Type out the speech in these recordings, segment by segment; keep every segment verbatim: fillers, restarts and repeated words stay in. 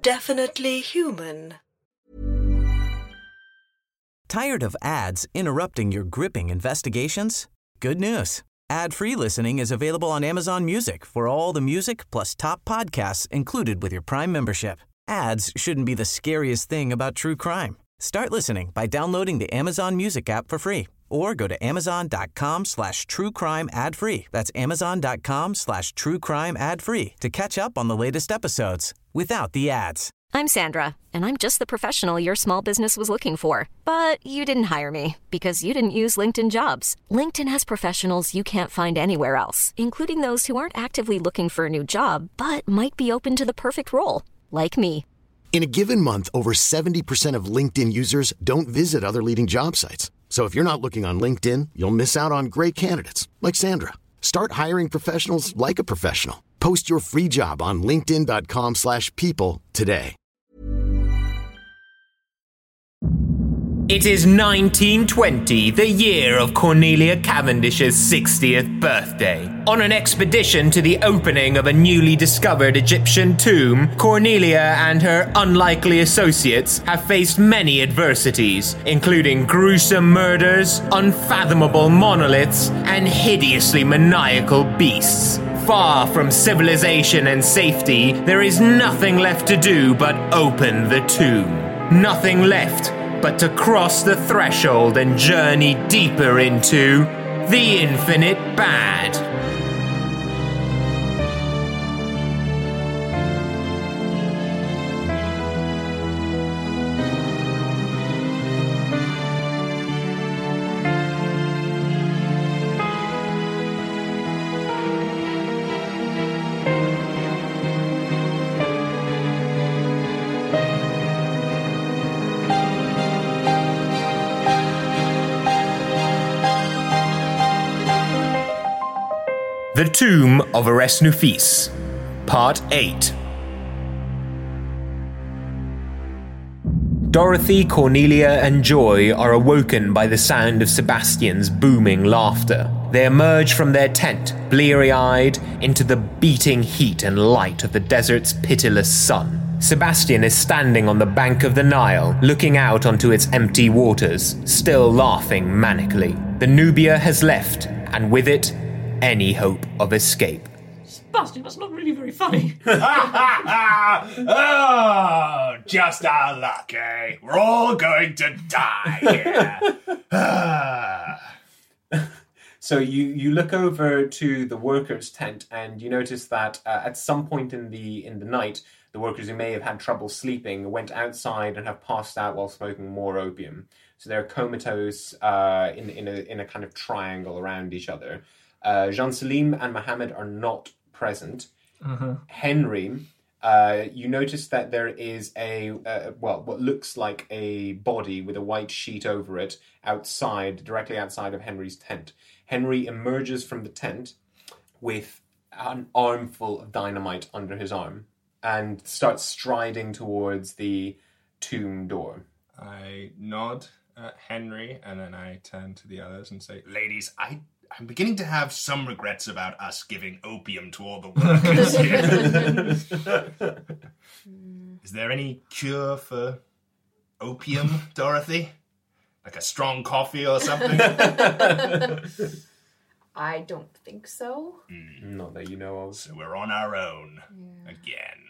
definitely human. Tired of ads interrupting your gripping investigations? Good news. Ad-free listening is available on Amazon Music for all the music plus top podcasts included with your Prime membership. Ads shouldn't be the scariest thing about true crime. Start listening by downloading the Amazon Music app for free or go to amazon.com slash true crime ad free. That's amazon.com slash true crime ad free to catch up on the latest episodes without the ads. I'm Sandra, and I'm just the professional your small business was looking for. But you didn't hire me because you didn't use LinkedIn Jobs. LinkedIn has professionals you can't find anywhere else, including those who aren't actively looking for a new job, but might be open to the perfect role, like me. In a given month, over seventy percent of LinkedIn users don't visit other leading job sites. So if you're not looking on LinkedIn, you'll miss out on great candidates like Sandra. Start hiring professionals like a professional. Post your free job on linkedin.com slash people today. It is nineteen twenty, the year of Cornelia Cavendish's sixtieth birthday. On an expedition to the opening of a newly discovered Egyptian tomb, Cornelia and her unlikely associates have faced many adversities, including gruesome murders, unfathomable monoliths, and hideously maniacal beasts. Far from civilization and safety, there is nothing left to do but open the tomb. Nothing left but to cross the threshold and journey deeper into the infinite bad. The Tomb of Eresnufis, Part eight. Dorothy, Cornelia, and Joy are awoken by the sound of Sebastian's booming laughter. They emerge from their tent, bleary-eyed, into the beating heat and light of the desert's pitiless sun. Sebastian is standing on the bank of the Nile, looking out onto its empty waters, still laughing manically. The Nubia has left, and with it, any hope of escape. Sebastian, that's not really very funny. Oh, just our luck, eh? We're all going to die here. So you, you look over to the workers' tent and you notice that uh, at some point in the in the night, the workers who may have had trouble sleeping went outside and have passed out while smoking more opium. So they're comatose uh, in, in, a, in a kind of triangle around each other. Uh, Jean-Selim and Mohammed are not present. Uh-huh. Henry, uh, you notice that there is a, uh, well, what looks like a body with a white sheet over it outside, directly outside of Henry's tent. Henry emerges from the tent with an armful of dynamite under his arm and starts striding towards the tomb door. I nod at Henry and then I turn to the others and say, Ladies, I... I'm beginning to have some regrets about us giving opium to all the workers here. Is there any cure for opium, Dorothy? Like a strong coffee or something? I don't think so. Mm. Not that you know of. So we're on our own. Yeah. Again.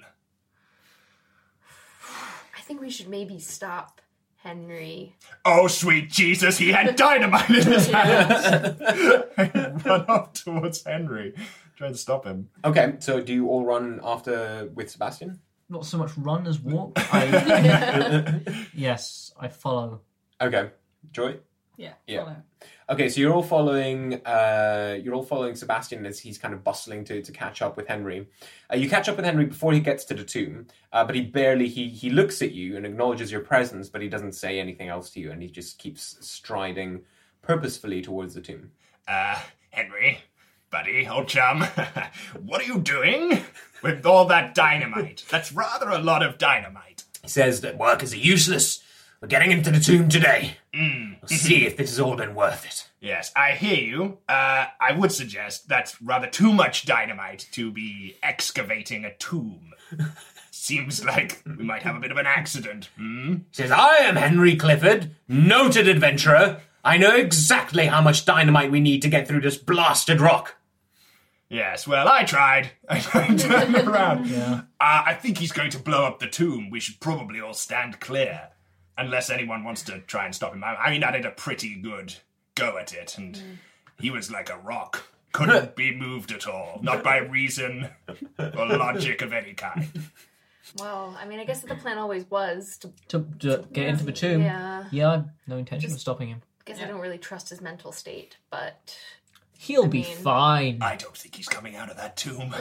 I think we should maybe stop Henry. Oh, sweet Jesus, he had dynamite in his hands! I run up towards Henry, trying to stop him. Okay, so do you all run after with Sebastian? Not so much run as walk. I, yes, I follow. Okay. Joy? Yeah, yeah. follow. Okay, so you're all following uh, you're all following Sebastian as he's kind of bustling to, to catch up with Henry. Uh, you catch up with Henry before he gets to the tomb, uh, but he barely, he, he looks at you and acknowledges your presence, but he doesn't say anything else to you, and he just keeps striding purposefully towards the tomb. Uh, Henry, buddy, old chum, what are you doing with all that dynamite? That's rather a lot of dynamite. He says that workers are useless. We're getting into the tomb today. Mm. We'll see if this has all been worth it. Yes, I hear you. Uh, I would suggest that's rather too much dynamite to be excavating a tomb. Seems like we might have a bit of an accident. Hmm? Says, I am Henry Clifford, noted adventurer. I know exactly how much dynamite we need to get through this blasted rock. Yes, well, I tried. I tried to turn him around. Yeah. Uh, I think he's going to blow up the tomb. We should probably all stand clear. Unless anyone wants to try and stop him. I, I mean, I did a pretty good go at it, and mm. he was like a rock. Couldn't be moved at all. Not by reason or logic of any kind. Well, I mean, I guess the plan always was to... To, to get into the tomb. Yeah. Yeah, I have no intention Just- of stopping him. I guess I don't really trust his mental state, but... He'll I be mean- fine. I don't think he's coming out of that tomb.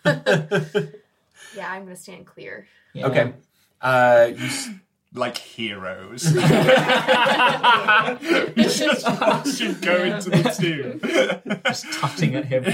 Yeah, I'm going to stand clear. Yeah. Okay. Uh, you s- Like heroes. You just watch him go into the tomb. Just tutting at him.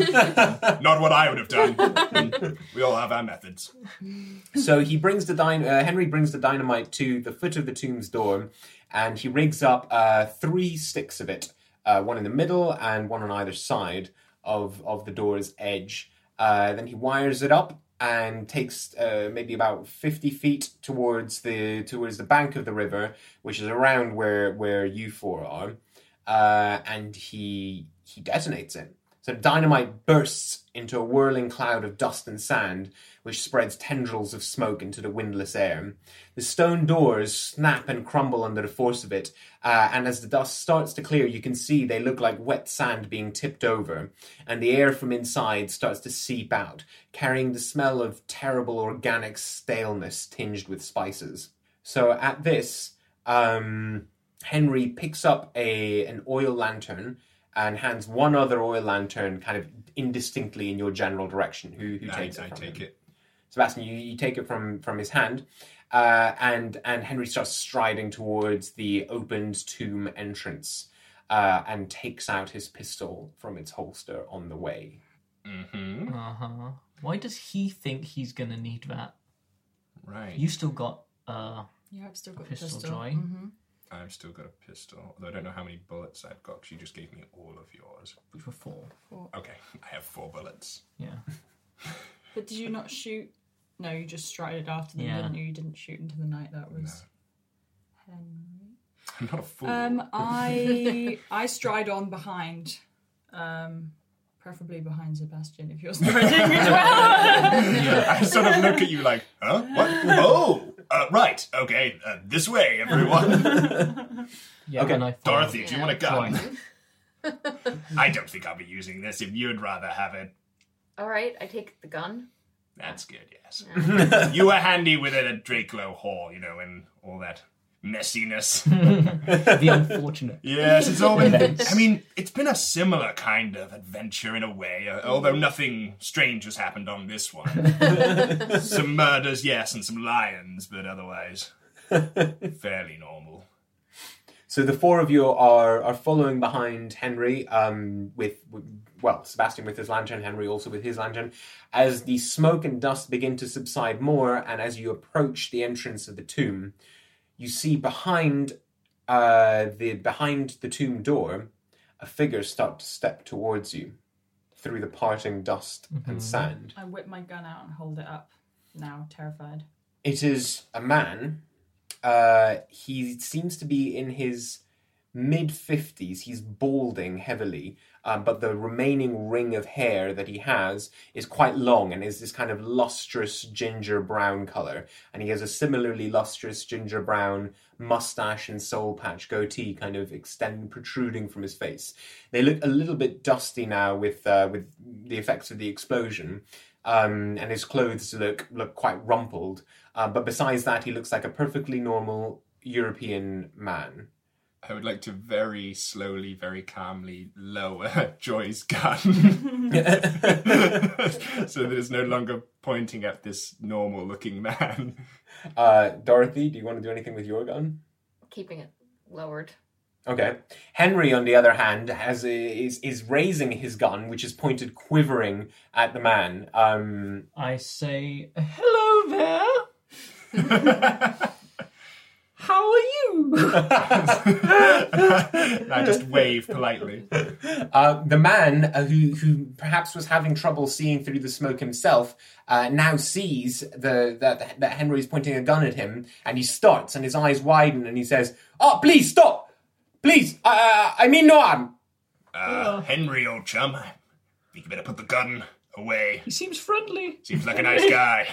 Not what I would have done. We all have our methods. So he brings the dy- uh, Henry brings the dynamite to the foot of the tomb's door, and he rigs up uh, three sticks of it, uh, one in the middle and one on either side of, of the door's edge. Uh, then he wires it up and takes uh, maybe about fifty feet towards the towards the bank of the river, which is around where where you four are, uh, and he he detonates it. So dynamite bursts into a whirling cloud of dust and sand, which spreads tendrils of smoke into the windless air. The stone doors snap and crumble under the force of it, uh, and as the dust starts to clear, you can see they look like wet sand being tipped over, and the air from inside starts to seep out, carrying the smell of terrible organic staleness tinged with spices. So at this, um, Henry picks up a an oil lantern and hands one other oil lantern kind of indistinctly in your general direction. Who, who I, takes I it from take him? it. Sebastian, you, you take it from, from his hand, uh, and and Henry starts striding towards the opened tomb entrance uh, and takes out his pistol from its holster on the way. Mm-hmm. Uh-huh. Why does he think he's going to need that? Right. You still got uh, Yeah, I've still got pistol, the pistol. Joy. Mm-hmm. I've still got a pistol, although I don't know how many bullets I've got, because you just gave me all of yours. Which were four. Okay, I have four bullets. Yeah. But did you not shoot? No, you just strided after them, Yeah. didn't you? You didn't shoot into the night. That was Henry. I'm not a fool. Um, I I stride on behind, um, preferably behind Sebastian if you're striding as well. I sort of look at you like, huh? What? Oh, uh, right. Okay, uh, this way, everyone. Yeah, Okay, and I follow. Dorothy, do you want a gun? Fine. I don't think I'll be using this if you'd rather have it. All right, I take the gun. That's good, yes. You were handy with it at Drakelow Hall, you know, and all that messiness. The unfortunate. Yes, it's all been... I mean, it's been a similar kind of adventure in a way, uh, although nothing strange has happened on this one. Some murders, yes, and some lions, but otherwise fairly normal. So the four of you are are following behind Henry, um, with, with well, Sebastian with his lantern, Henry also with his lantern, as the smoke and dust begin to subside more, and as you approach the entrance of the tomb, you see behind uh, the behind the tomb door a figure start to step towards you through the parting dust Mm-hmm. and sand. I whip my gun out and hold it up. Now terrified. It is a man. Uh, he seems to be in his mid-fifties. He's balding heavily, um, but the remaining ring of hair that he has is quite long and is this kind of lustrous ginger brown colour. And he has a similarly lustrous ginger brown mustache and soul patch goatee kind of extend protruding from his face. They look a little bit dusty now with uh, with the effects of the explosion. Um, and his clothes look look quite rumpled. Uh, but besides that, he looks like a perfectly normal European man. I would like to very slowly, very calmly lower Joy's gun. So that it's no longer pointing at this normal-looking man. Uh, Dorothy, do you want to do anything with your gun? Keeping it lowered. Okay. Henry, on the other hand, has a, is is raising his gun, which is pointed quivering at the man. Um, I say, hello there. How are you? I just wave politely. Uh, the man uh, who, who perhaps was having trouble seeing through the smoke himself uh, now sees the, that, that Henry's pointing a gun at him, and he starts, and his eyes widen, and he says, "Oh, please, stop! Please, uh, I mean no harm." Uh, Henry, old chum, I think you better put the gun away. He seems friendly. Seems like a nice guy.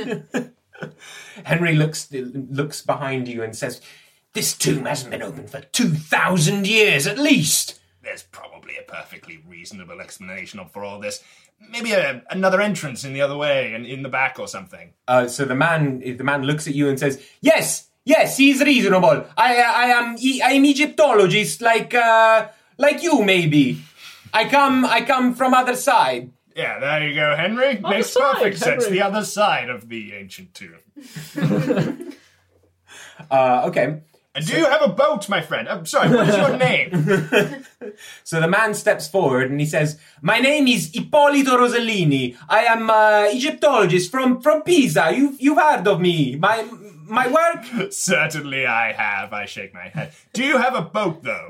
Henry looks looks behind you and says, "This tomb hasn't been opened for two thousand years at least." There's probably a perfectly reasonable explanation for all this. Maybe a, another entrance in the other way and in the back or something. Uh, so the man the man looks at you and says, "Yes, yes, he's reasonable. I I am I am Egyptologist, like uh, like you maybe. I come I come from other side." Yeah, there you go, Henry. Other Makes side, perfect sense. Henry. The other side of the ancient tomb. uh, okay. And do you have a boat, my friend? I'm sorry, what is your name? So the man steps forward and he says, "My name is Ippolito Rossellini. I am uh, Egyptologist from, from Pisa. You've, you've heard of me. My my work?" Certainly I have. I shake my head. Do you have a boat, though?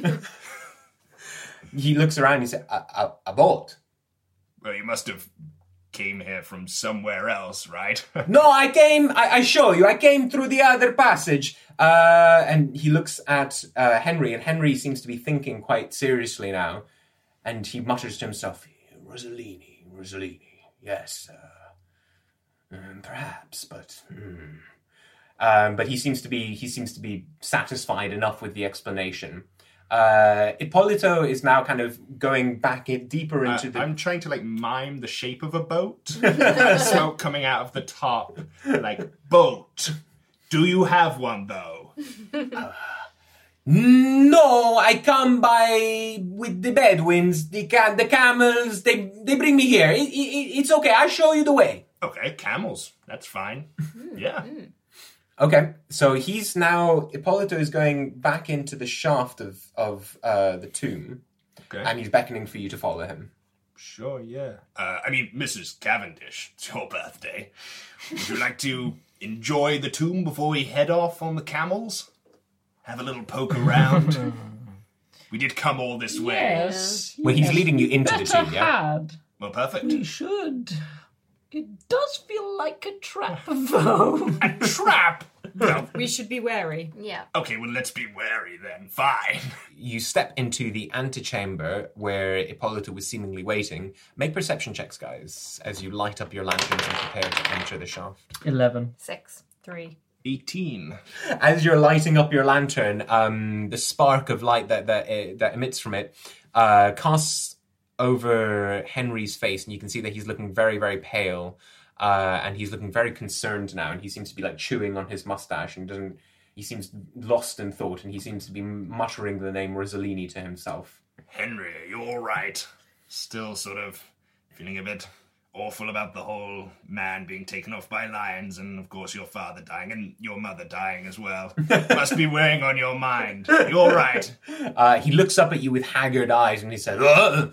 He looks around and he says, a, a, a boat? Well, you must have came here from somewhere else, right? No, I came, I, I show you, I came through the other passage. Uh, and he looks at uh, Henry, and Henry seems to be thinking quite seriously now. And he mutters to himself, "Rossellini, Rossellini, yes, uh, um, perhaps, but..." Hmm. Um, but he seems to be he seems to be satisfied enough with the explanation. Uh, Ippolito is now kind of going back in deeper into uh, the... I'm trying to, like, mime the shape of a boat. Smoke coming out of the top. Like, boat. Do you have one, though? uh, no, I come by with the Bedouins, the ca- the camels. They they bring me here. It, it, it's okay. I'll show you the way. Okay, camels. That's fine. Yeah. Okay, so he's now, Ippolito is going back into the shaft of, of uh, the tomb, Okay. and he's beckoning for you to follow him. Sure, yeah. Uh, I mean, Missus Cavendish, it's your birthday. Would you like to enjoy the tomb before we head off on the camels? Have a little poke around? We did come all this way. Yes. Well, he's leading you into the Better tomb, yeah? had. Well, perfect. We should. It does feel like a trap, though. A trap? No. We should be wary. Yeah. Okay, well, let's be wary then. Fine. You step into the antechamber where Ippolito was seemingly waiting. Make perception checks, guys, as you light up your lanterns and prepare to enter the shaft. Eleven. Six. Three. eighteen. As you're lighting up your lantern, um, the spark of light that that, uh, that emits from it uh, casts over Henry's face, and you can see that he's looking very, very pale, uh, and he's looking very concerned now, and he seems to be like chewing on his mustache, and doesn't. He seems lost in thought, and he seems to be muttering the name Rossellini to himself. Henry, are you all right? Still sort of feeling a bit awful about the whole man being taken off by lions, and of course your father dying, and your mother dying as well. Must be weighing on your mind. You all right? Uh, he looks up at you with haggard eyes, and he says, "Uh,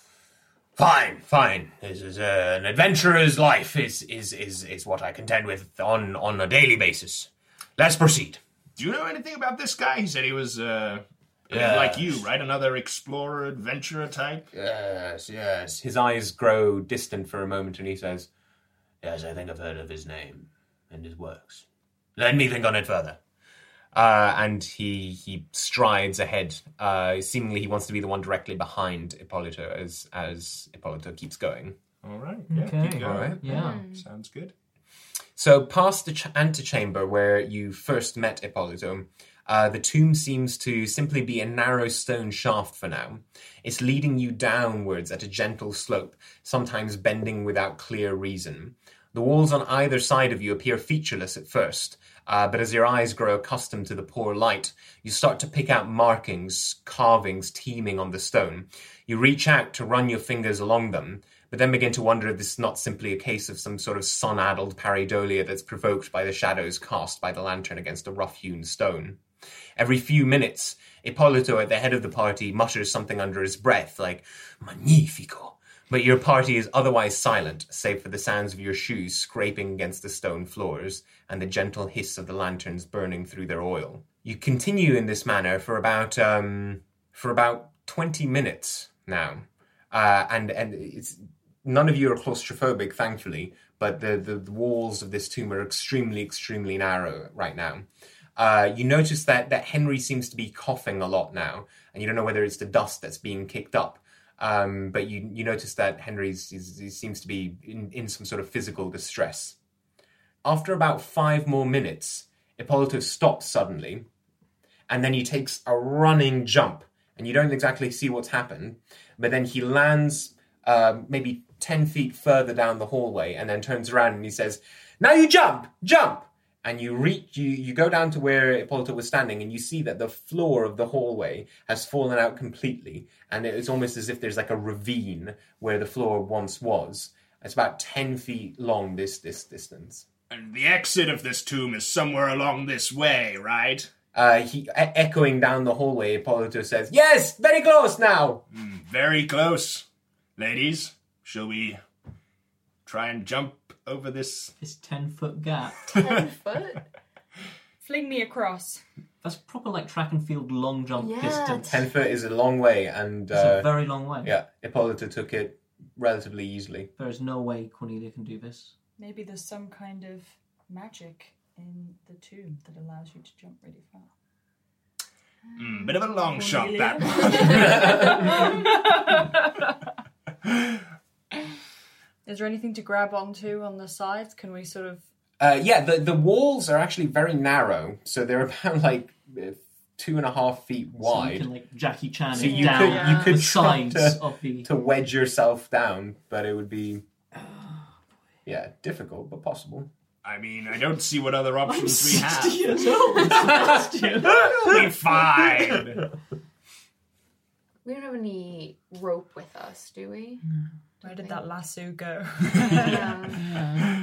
Fine, fine. This is uh, an adventurer's life is, is is is what I contend with on, on a daily basis. Let's proceed." Do you know anything about this guy? He said he was, uh, I mean, Yes. like you, right? Another explorer, adventurer type? Yes, yes. His eyes grow distant for a moment, and he says, "Yes, I think I've heard of his name and his works. Let me think on it further." Uh, and he he strides ahead. Uh, seemingly, he wants to be the one directly behind Ippolito as as Ippolito keeps going. All right. Yeah, Okay. keep going. All right. Yeah. Sounds good. So, past the ch- antechamber where you first met Ippolito, uh, the tomb seems to simply be a narrow stone shaft for now. It's leading you downwards at a gentle slope, sometimes bending without clear reason. The walls on either side of you appear featureless at first, uh, but as your eyes grow accustomed to the poor light, you start to pick out markings, carvings teeming on the stone. You reach out to run your fingers along them, but then begin to wonder if this is not simply a case of some sort of sun-addled pareidolia that's provoked by the shadows cast by the lantern against a rough-hewn stone. Every few minutes, Ippolito at the head of the party mutters something under his breath, like, "Magnifico, But your party is otherwise silent, save for the sounds of your shoes scraping against the stone floors and the gentle hiss of the lanterns burning through their oil. You continue in this manner for about um, for about twenty minutes now, uh, and and it's none of you are claustrophobic, thankfully, but the, the, the walls of this tomb are extremely, extremely narrow right now. Uh, you notice that that Henry seems to be coughing a lot now, and you don't know whether it's the dust that's being kicked up. Um, but you you notice that Henry seems to be in, in some sort of physical distress. After about five more minutes, Ippolito stops suddenly, and then he takes a running jump, and you don't exactly see what's happened, but then he lands uh, maybe ten feet further down the hallway, and then turns around and he says, "Now you jump! Jump!" And you reach, you, you go down to where Ippolito was standing, and you see that the floor of the hallway has fallen out completely, and it's almost as if there's like a ravine where the floor once was. It's about ten feet long, this this distance. And the exit of this tomb is somewhere along this way, right? Uh, he, e- echoing down the hallway, Ippolito says, "Yes, very close now." Mm, very close. Ladies, shall we try and jump over this... This ten-foot gap. Ten foot? Fling me across. That's proper, like, track and field long jump Yeah. distance. Ten foot is a long way, and... It's Uh, a very long way. yeah, Ippolito took it relatively easily. There is no way Cornelia can do this. Maybe there's some kind of magic in the tomb that allows you to jump really far. Mm, bit of a long shot, that one. Is there anything to grab onto on the sides? Can we sort of... Uh, yeah, the, the walls are actually very narrow, so they're about, like, uh, two and a half feet wide. So you can, like, Jackie Chan So it you down could, you could the try sides to, of the... to wedge yourself down, but it would be... Yeah, difficult, but possible. I mean, I don't see what other I'm options we have. sixty years old, Sebastian. We'll be fine. We don't have any rope with us, do we? Where did that lasso go? Yeah.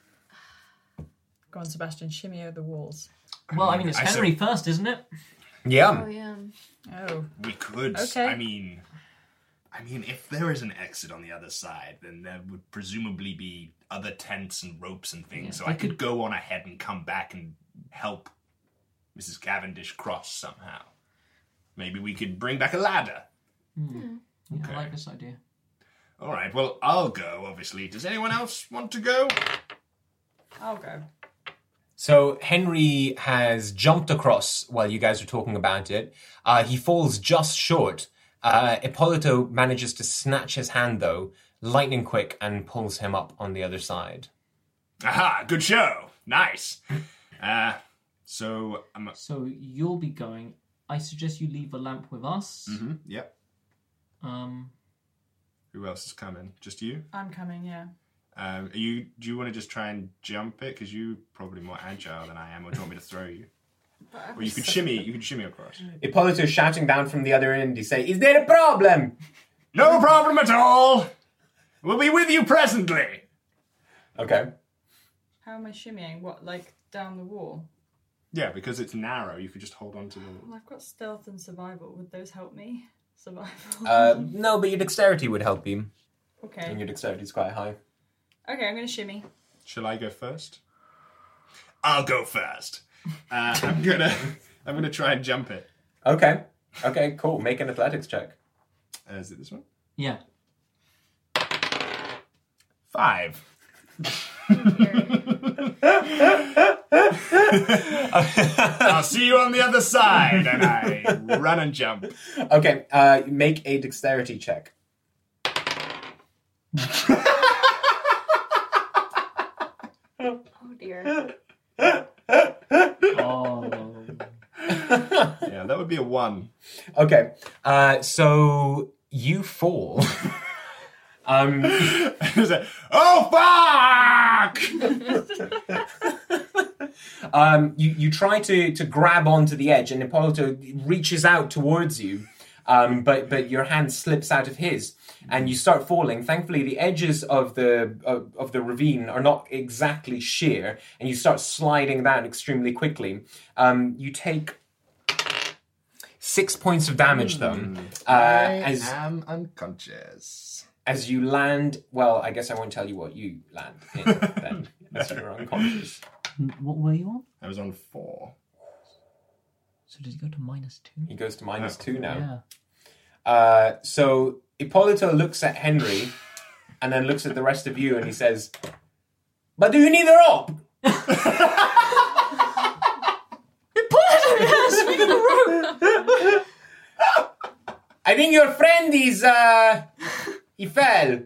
Go on, Sebastian, shimmy over the walls. Well, I mean, it's I Henry said- first, isn't it? Yeah. Oh, yeah. Oh. We could. Okay. I mean, I mean, if there is an exit on the other side, then there would presumably be other tents and ropes and things. Yeah, so I I could go on ahead and come back and help Missus Cavendish cross somehow. Maybe we could bring back a ladder. Hmm. Yeah, Okay. I like this idea. All right. Well, I'll go. Obviously. Does anyone else want to go? I'll go. So Henry has jumped across while you guys are talking about it. Uh, he falls just short. Uh, Ippolito manages to snatch his hand, though, lightning quick, and pulls him up on the other side. Aha! Good show. Nice. Uh, so I'm. So you'll be going. I suggest you leave a lamp with us. Mm-hmm. Yep. Um, Who else is coming? Just you? I'm coming, yeah. Um, are you? Do you want to just try and jump it? Because you're probably more agile than I am. Or do you want me to throw you? Or you could shimmy. You could shimmy across. Ippolito shouting down from the other end. He say, "Is there a problem?" No problem at all. We'll be with you presently. Okay. How am I shimmying? What, like down the wall? Yeah, because it's narrow. You could just hold on to the. Well, I've got stealth and survival. Would those help me? Survival? Uh, no, but your dexterity would help you. Okay. And your dexterity is quite high. Okay, I'm going to shimmy. Shall I go first? I'll go first. Uh, I'm gonna. I'm gonna try and jump it. Okay. Okay, cool. Make an athletics check. Uh, is it this one? yeah. Five. I'll see you on the other side, and I run and jump. Okay, uh, make a dexterity check. Oh, dear. Oh. Yeah, that would be a one. Okay, uh, so you fall. um, It's like, oh fuck! um, you you try to to grab onto the edge, and Ippolito reaches out towards you, um, but but your hand slips out of his, and you start falling. Thankfully, the edges of the of, of the ravine are not exactly sheer, and you start sliding down extremely quickly. Um, you take six points of damage, though. Uh, I as am unconscious. as you land, well, I guess I won't tell you what you land in then, as you're unconscious. What were you on? I was on four. So does he go to minus two? He goes to minus two now. Yeah. Uh, so Ippolito looks at Henry and then looks at the rest of you and he says, "But do you need a rope?" Yes, we got a rope. I think your friend is, uh, he fell.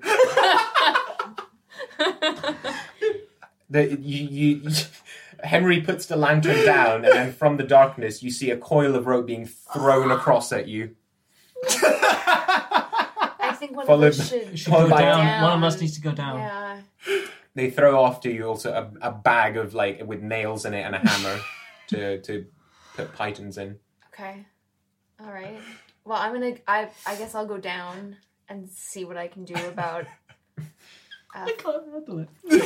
the, you, you, Henry puts the lantern down and then from the darkness you see a coil of rope being thrown across at you. I think one Followed- of us should, should go go down. down. One of us needs to go down. Yeah. They throw off to you also a, a bag of like with nails in it and a hammer to to put pythons in. Okay. All right. Well, I'm gonna. I I guess I'll go down and see what I can do about. Uh, I can't handle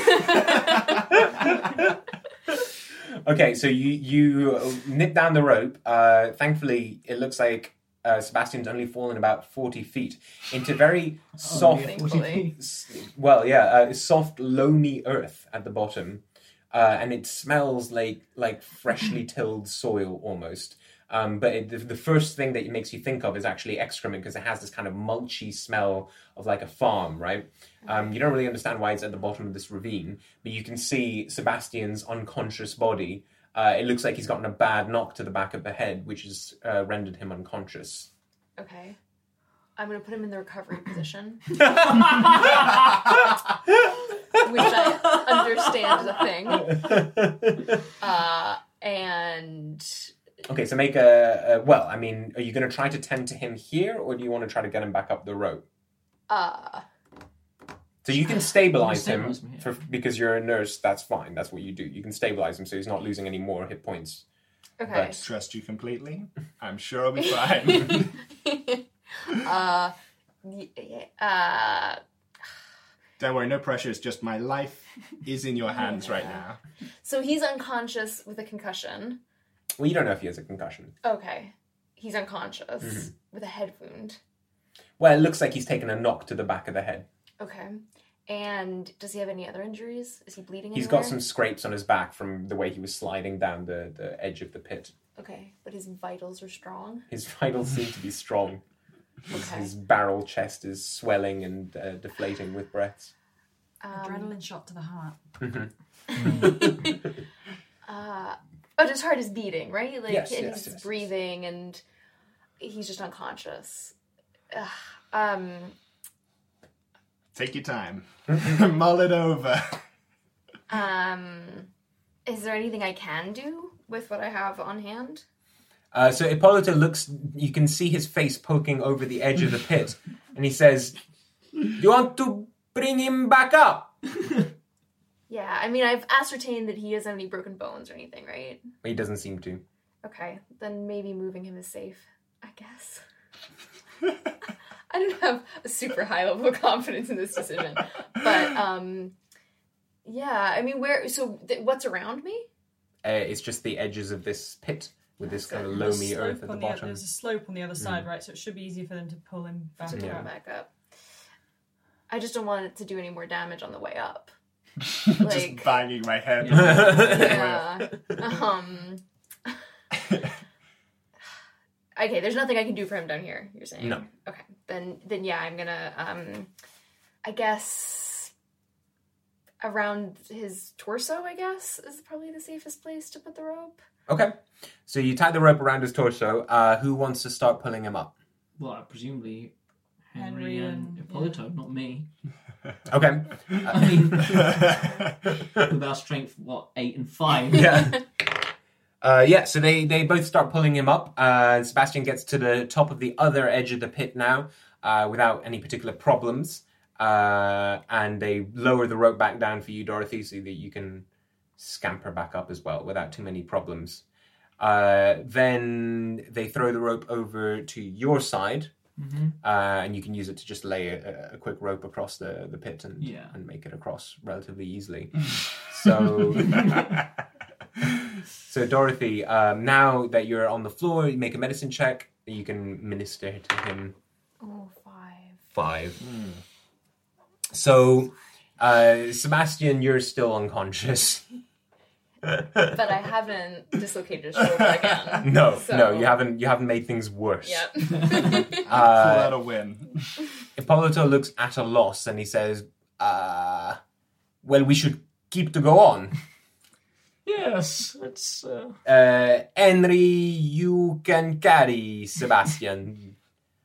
it. Okay, so you you nip down the rope. Uh, thankfully, it looks like uh, Sebastian's only fallen about forty feet into very soft, Thankfully. well, yeah, uh, soft, loamy earth at the bottom, uh, and it smells like like freshly tilled soil almost. Um, but it, the, the first thing that it makes you think of is actually excrement because it has this kind of mulchy smell of like a farm, right? Um, you don't really understand why it's at the bottom of this ravine, but you can see Sebastian's unconscious body. Uh, it looks like he's gotten a bad knock to the back of the head, which has uh, rendered him unconscious. Okay. I'm gonna put him in the recovery position, which I understand is a thing. Uh, and Okay, so make a, a... Well, I mean, are you going to try to tend to him here, or do you want to try to get him back up the rope? uh, So you can stabilize You him, can stabilize him, yeah. for, because you're a nurse, that's fine. That's what you do. You can stabilize him so he's not losing any more hit points. okay. Trust you completely. I'm sure I'll be fine. uh, y- y- uh, Don't worry, no pressure. It's just my life is in your hands right now. so he's unconscious with a concussion. Well, you don't know if he has a concussion. Okay. He's unconscious Mm-hmm. with a head wound. Well, it looks like he's taken a knock to the back of the head. Okay. And does he have any other injuries? Is he bleeding He's anywhere? got some scrapes on his back from the way he was sliding down the, the edge of the pit. Okay, but his vitals are strong. His vitals seem to be strong. Okay. His barrel chest is swelling and uh, deflating with breaths. Um, Adrenaline shot to the heart. uh, but his heart is beating, right? Like, Yes, and yes, he's yes, yes. breathing, and he's just unconscious. Ugh. Um, Take your time. Mull it over. um, is there anything I can do with what I have on hand? Uh, so Ippolito looks, you can see his face poking over the edge of the pit, and he says, "You want to bring him back up?" Yeah, I mean, I've ascertained that he doesn't have any broken bones or anything, right? He doesn't seem to. Okay, then maybe moving him is safe, I guess. I don't have a super high level of confidence in this decision, but um, yeah, I mean, where? So, th- what's around me? Uh, it's just the edges of this pit with this kind of There's loamy a slope earth at the on bottom. There's a slope on the other side, right? So it should be easy for them to pull him back To up. pull him back up. I just don't want it to do any more damage on the way up. Just Like, banging my head. yeah. Um. Okay, there's nothing I can do for him down here, you're saying? No. Okay, then then yeah, I'm gonna, um, I guess, around his torso, I guess, is probably the safest place to put the rope. Okay. So you tie the rope around his torso. Uh, who wants to start pulling him up? Well, presumably Henry, Henry and, and- Ippolito, not me. Okay. I mean, with our strength, what, eight and five? Yeah. Uh, yeah, so they, they both start pulling him up. Uh, Sebastian gets to the top of the other edge of the pit now uh, without any particular problems. Uh, and they lower the rope back down for you, Dorothy, so that you can scamper back up as well without too many problems. Uh, then they throw the rope over to your side. Mm-hmm. Uh, and you can use it to just lay a, a quick rope across the, the pit and, Yeah. and make it across relatively easily. So... So, Dorothy, um, now that you're on the floor, you make a medicine check. You can minister to him. Oh, five. Five. So, uh, Sebastian, you're still unconscious. But I haven't dislocated his shoulder again. No, so... no, you haven't. You haven't made things worse. Yep. Pull uh, out a win. Ippolito looks at a loss and he says, uh, "Well, we should keep to go on." Yes, it's. Uh... Uh, Henry, you can carry Sebastian.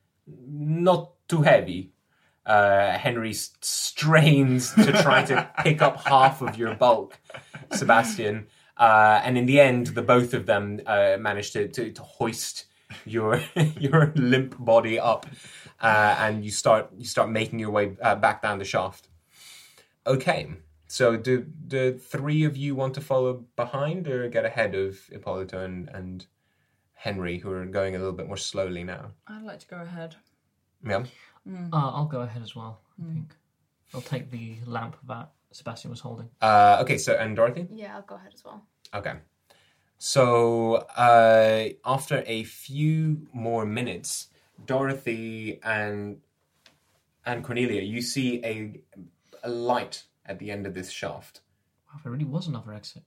Not too heavy. Uh, Henry strains to try to pick up half of your bulk, Sebastian. Uh, and in the end, the both of them uh, manage to, to, to hoist your your limp body up, uh, and you start you start making your way uh, back down the shaft. Okay, so do the three of you want to follow behind or get ahead of Ippolito and, and Henry, who are going a little bit more slowly now? I'd like to go ahead. Yeah. Mm. Uh, I'll go ahead as well, I think. I'll take the lamp that Sebastian was holding. Uh, okay, so, and Dorothy? Yeah, I'll go ahead as well. Okay. So, uh, after a few more minutes, Dorothy and and Cornelia, you see a, a light at the end of this shaft. Wow, there really was another exit.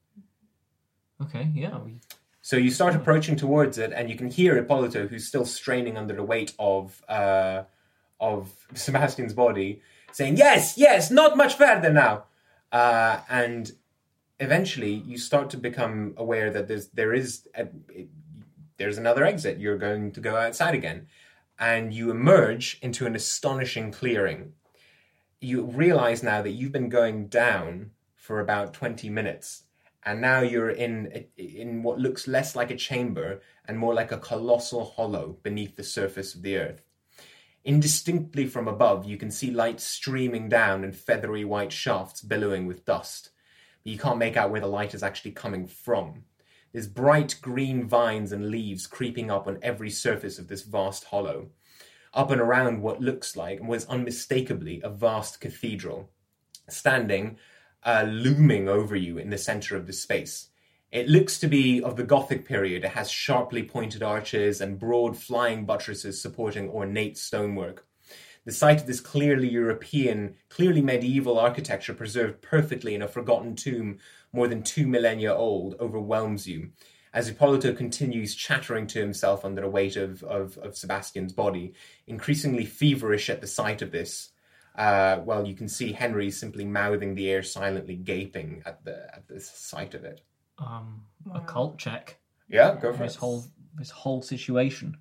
Okay, yeah. We... So you start approaching towards it, and you can hear Ippolito, who's still straining under the weight of uh, of Sebastian's body, saying, "Yes, yes, not much further now." Uh, and eventually, you start to become aware that there's there is a, it, there's another exit. You're going to go outside again, and you emerge into an astonishing clearing. You realize now that you've been going down for about twenty minutes. And now you're in in what looks less like a chamber and more like a colossal hollow beneath the surface of the earth. Indistinctly from above, you can see light streaming down and feathery white shafts billowing with dust. But you can't make out where the light is actually coming from. There's bright green vines and leaves creeping up on every surface of this vast hollow. Up and around what looks like, and was unmistakably, a vast cathedral. Standing... Uh, looming over you in the center of the space. It looks to be of the Gothic period. It has sharply pointed arches and broad flying buttresses supporting ornate stonework. The site of this clearly European, clearly medieval architecture preserved perfectly in a forgotten tomb more than two millennia old overwhelms you. As Ippolito continues chattering to himself under the weight of, of, of Sebastian's body, increasingly feverish at the sight of this, Uh, well, you can see Henry simply mouthing the air, silently gaping at the at the sight of it. Um, wow. A cult check. Yeah, go for this it. Whole, this whole situation.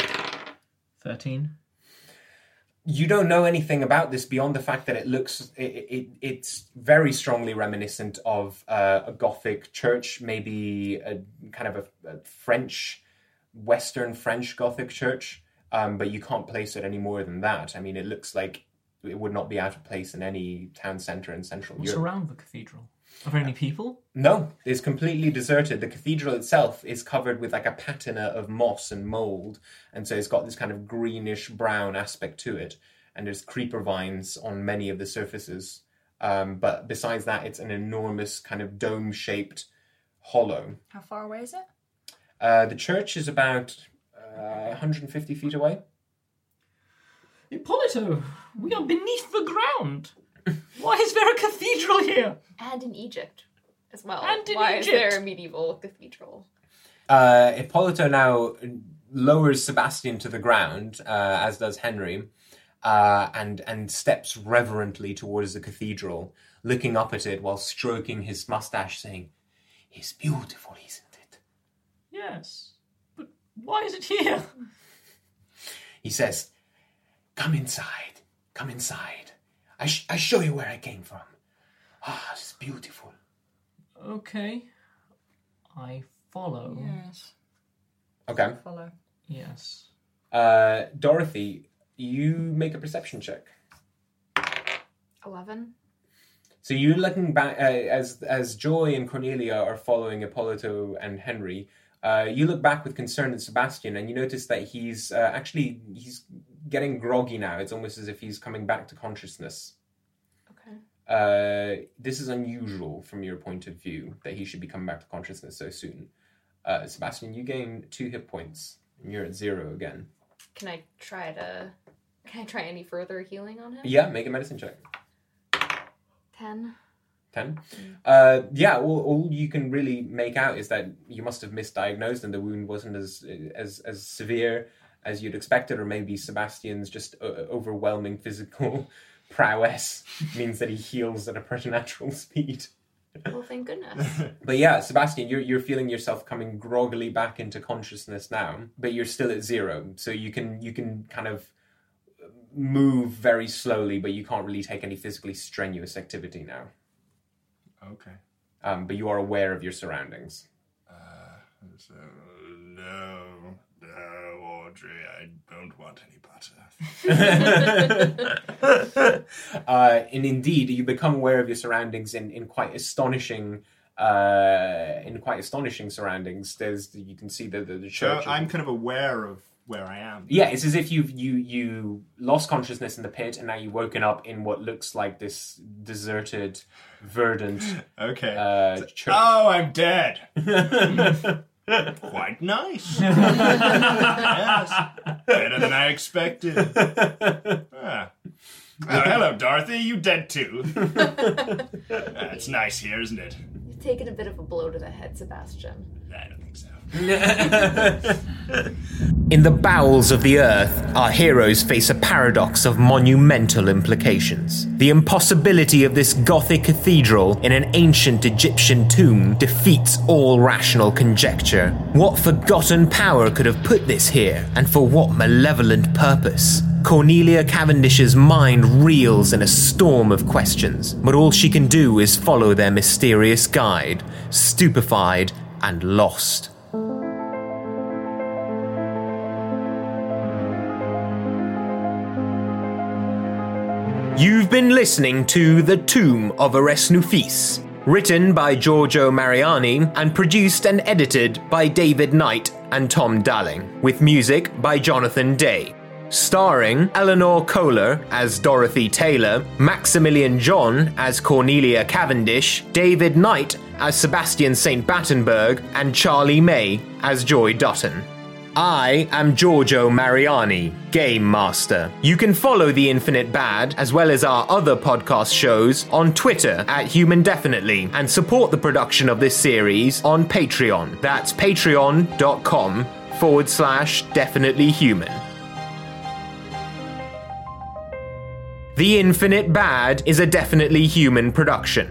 thirteen. You don't know anything about this beyond the fact that it looks, it, it it's very strongly reminiscent of uh, a Gothic church, maybe a kind of a, a French, Western French Gothic church, um, but you can't place it any more than that. I mean, it looks like it would not be out of place in any town centre in Central What's Europe. around the cathedral? Are there any people? No, it's completely deserted. The cathedral itself is covered with like a patina of moss and mould, and so it's got this kind of greenish brown aspect to it, and there's creeper vines on many of the surfaces. Um, but besides that, it's an enormous kind of dome-shaped hollow. How far away is it? Uh, the church is about uh, one hundred fifty feet away. Ippolito, we are beneath the ground. Why is there a cathedral here? And in Egypt as well. And in Why Egypt. is there a medieval cathedral? Uh, Ippolito now lowers Sebastian to the ground, uh, as does Henry, uh, and and steps reverently towards the cathedral, looking up at it while stroking his mustache, saying, "It's beautiful, isn't it?" Yes, but why is it here? He says, "Come inside, come inside. I, sh- I show you where I came from. Ah, it's beautiful." Okay. I follow. Yes. Okay. Follow. Yes. Uh, Dorothy, you make a perception check. Eleven. So you looking back, uh, as as Joy and Cornelia are following Ippolito and Henry, uh, you look back with concern at Sebastian, and you notice that he's uh, actually, he's getting groggy now. It's almost as if he's coming back to consciousness. Okay. Uh, this is unusual from your point of view, that he should be coming back to consciousness so soon. Uh, Sebastian, you gain two hit points, and you're at zero again. Can I try to... Can I try any further healing on him? Yeah, make a medicine check. Ten. Ten? Uh, yeah, all, all you can really make out is that you must have misdiagnosed and the wound wasn't as as, as severe as you'd expected, or maybe Sebastian's just uh, overwhelming physical prowess means that he heals at a preternatural speed. Well, thank goodness. But yeah, Sebastian, you're you're feeling yourself coming groggily back into consciousness now, but you're still at zero, so you can you can kind of move very slowly, but you can't really take any physically strenuous activity now. Okay. Um, but you are aware of your surroundings. Uh, so, no, no, Audrey, I don't want any butter. uh, and indeed, you become aware of your surroundings in, in quite astonishing, uh, in quite astonishing surroundings. There's you can see the the, the church. So I'm kind of aware of where I am. Yeah, it's as if you you you lost consciousness in the pit, and now you've woken up in what looks like this deserted, verdant okay. uh, church. Oh, I'm dead. Quite nice. Yes, better than I expected. Ah. Oh, hello, Dorothy. You dead too? Ah, it's nice here, isn't it? You've taken a bit of a blow to the head, Sebastian. I don't think so. In the bowels of the earth, our heroes face a paradox of monumental implications. The impossibility of this Gothic cathedral in an ancient Egyptian tomb defeats all rational conjecture. What forgotten power could have put this here, and for what malevolent purpose? Cornelia Cavendish's mind reels in a storm of questions, but all she can do is follow their mysterious guide, stupefied and lost. You've been listening to The Tomb of Eresnufis, written by Giorgio Mariani and produced and edited by David Knight and Tom Dalling, with music by Jonathan Day. Starring Eleanor Kohler as Dorothy Taylor, Maximilian John as Cornelia Cavendish, David Knight as Sebastian Saint Battenberg, and Charlie May as Joy Dutton. I am Giorgio Mariani, Game Master. You can follow The Infinite Bad, as well as our other podcast shows, on Twitter at HumanDefinitely, and support the production of this series on Patreon. That's patreon.com forward slash definitely human. The Infinite Bad is a Definitely Human production.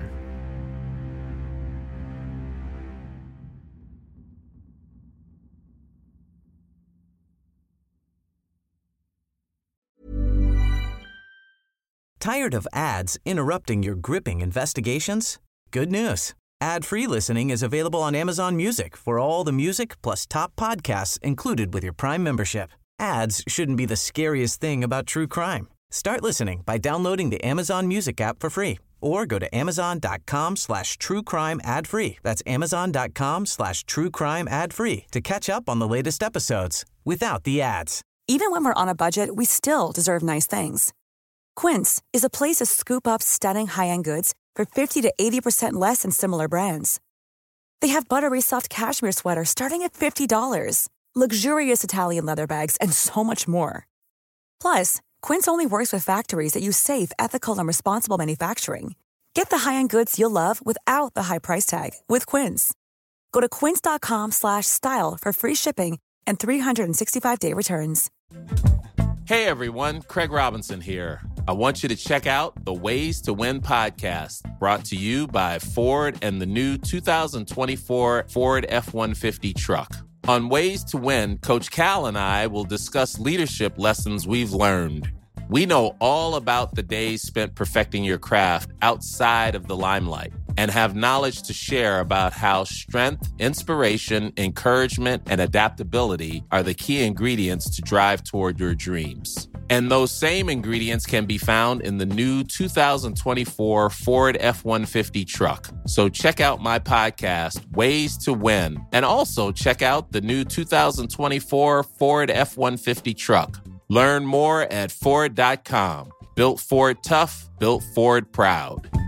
Tired of ads interrupting your gripping investigations? Good news. Ad-free listening is available on Amazon Music for all the music plus top podcasts included with your Prime membership. Ads shouldn't be the scariest thing about true crime. Start listening by downloading the Amazon Music app for free or go to amazon.com slash true crime ad free. That's amazon.com slash true crime ad free to catch up on the latest episodes without the ads. Even when we're on a budget, we still deserve nice things. Quince is a place to scoop up stunning high-end goods for fifty to eighty percent less than similar brands. They have buttery soft cashmere sweaters starting at fifty dollars, luxurious Italian leather bags, and so much more. Plus, Quince only works with factories that use safe, ethical, and responsible manufacturing. Get the high-end goods you'll love without the high price tag with Quince. Go to quince.com slash style for free shipping and three sixty-five day returns. Hey everyone, Craig Robinson here. I want you to check out the Ways to Win podcast, brought to you by Ford and the new two thousand twenty-four Ford F one fifty truck. On Ways to Win, Coach Cal and I will discuss leadership lessons we've learned. We know all about the days spent perfecting your craft outside of the limelight and have knowledge to share about how strength, inspiration, encouragement, and adaptability are the key ingredients to drive toward your dreams. And those same ingredients can be found in the new two thousand twenty-four Ford F one fifty truck. So check out my podcast, Ways to Win, and also check out the new two thousand twenty-four Ford F one fifty truck. Learn more at Ford dot com. Built Ford tough, built Ford proud.